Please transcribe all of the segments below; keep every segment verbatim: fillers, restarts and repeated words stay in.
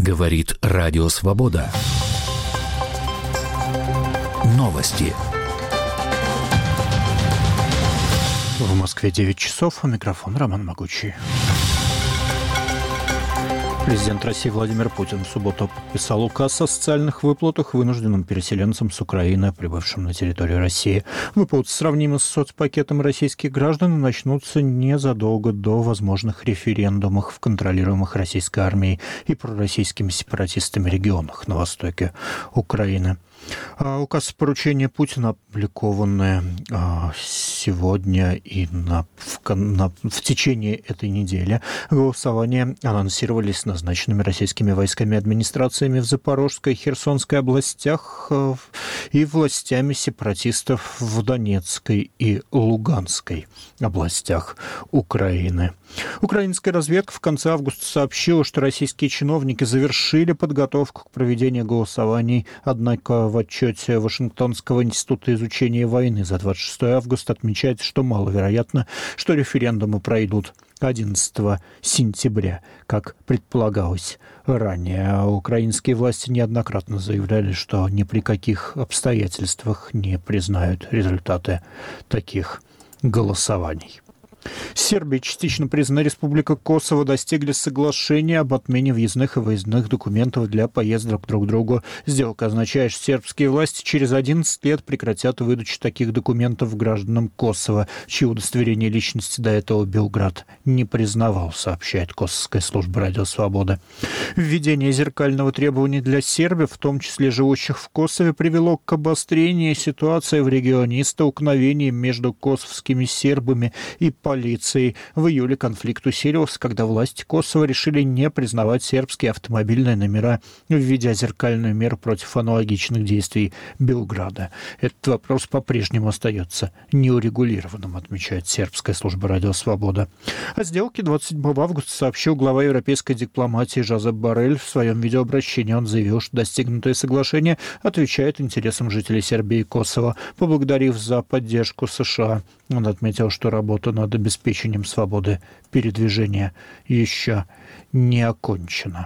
Говорит Радио Свобода. Новости. В Москве девять часов, а микрофон Роман Могучий. Президент России Владимир Путин в субботу подписал указ о социальных выплатах вынужденным переселенцам с Украины, прибывшим на территорию России. Выплаты, сравнимые с соцпакетом российских граждан, начнутся незадолго до возможных референдумов в контролируемых российской армией и пророссийскими сепаратистами регионах на востоке Украины. Указ поручения Путина, опубликованный сегодня и на, в, на, в течение этой недели, голосования анонсировались назначенными российскими войсками администрациями в Запорожской и Херсонской областях и властями сепаратистов в Донецкой и Луганской областях Украины. Украинская разведка в конце августа сообщила, что российские чиновники завершили подготовку к проведению голосований, однако в отчете Вашингтонского института изучения войны за двадцать шестое августа отмечается, что маловероятно, что референдумы пройдут одиннадцатого сентября, как предполагалось ранее. Украинские власти неоднократно заявляли, что ни при каких обстоятельствах не признают результаты таких голосований. Сербия, частично признанная Республика Косово, достигли соглашения об отмене въездных и выездных документов для поездок друг к другу. Сделка означает, что сербские власти через одиннадцать лет прекратят выдачу таких документов гражданам Косово, чьи удостоверения личности до этого Белград не признавал, сообщает Косовская служба Радио Свобода. Введение зеркального требования для сербов, в том числе живущих в Косове, привело к обострению ситуации в регионе и столкновениям между косовскими сербами и полицией. Полиции. В июле конфликт усилился, когда власти Косово решили не признавать сербские автомобильные номера, введя зеркальную меру против аналогичных действий Белграда. Этот вопрос по-прежнему остается неурегулированным, отмечает сербская служба Радио Свобода. О сделке двадцать седьмого августа сообщил глава европейской дипломатии Жозеп Боррель. В своем видеообращении он заявил, что достигнутое соглашение отвечает интересам жителей Сербии и Косово. Поблагодарив за поддержку США, он отметил, что работа над обеспечением свободы передвижения еще не окончена.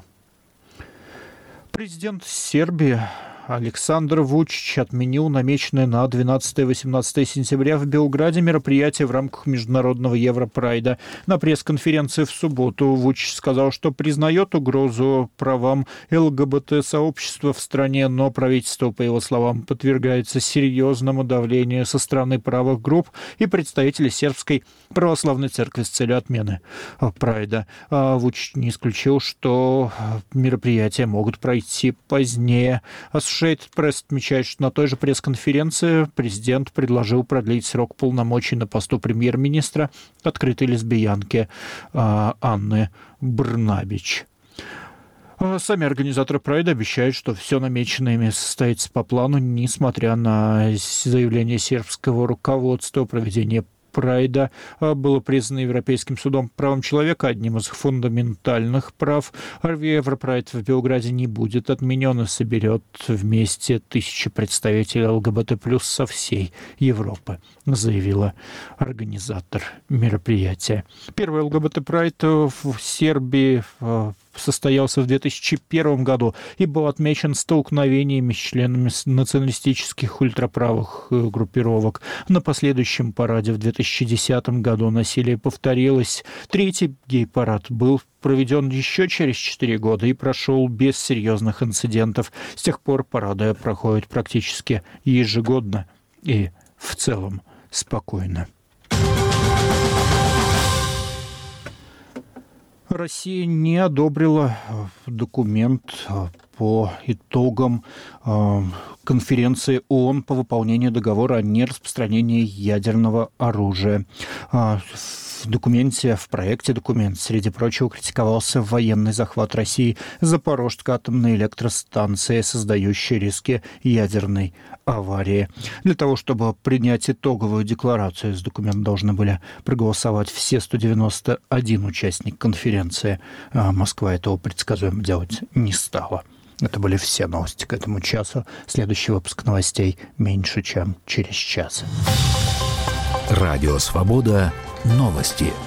Президент Сербии Александр Вучич отменил намеченное на двенадцатое-восемнадцатое сентября в Белграде мероприятие в рамках международного Европрайда. На пресс-конференции в субботу Вучич сказал, что признает угрозу правам ЛГБТ-сообщества в стране, но правительство, по его словам, подвергается серьезному давлению со стороны правых групп и представителей сербской православной церкви с целью отмены прайда. Вучич не исключил, что мероприятия могут пройти позднее. Associated Press отмечает, что на той же пресс-конференции президент предложил продлить срок полномочий на посту премьер-министра открытой лесбиянки Анны Брнабич. Сами организаторы прайда обещают, что все намеченное ими состоится по плану, несмотря на заявление сербского руководства о проведении прайда было признано Европейским судом по правам человека одним из фундаментальных прав. Европрайд в Белграде не будет отменен и соберет вместе тысячи представителей ЛГБТ плюс со всей Европы, заявила организатор мероприятия. Первый ЛГБТ-прайд в Сербии состоялся в две тысячи первом году и был отмечен столкновениями с членами националистических ультраправых группировок. На последующем параде в две тысячи десятом году насилие повторилось. Третий гей-парад был проведен еще через четыре года и прошел без серьезных инцидентов. С тех пор парады проходят практически ежегодно и в целом спокойно. Россия не одобрила документ по итогам конференции ООН по выполнению договора о нераспространении ядерного оружия. В документе, в проекте документа, среди прочего, критиковался военный захват России Запорожской атомной электростанции, создающей риски ядерной аварии. Для того, чтобы принять итоговую декларацию, из документа должны были проголосовать все сто девяносто один участник конференции. Москва этого предсказуемо делать не стала. Это были все новости к этому часу. Следующий выпуск новостей меньше, чем через час. Радио Свобода. Новости.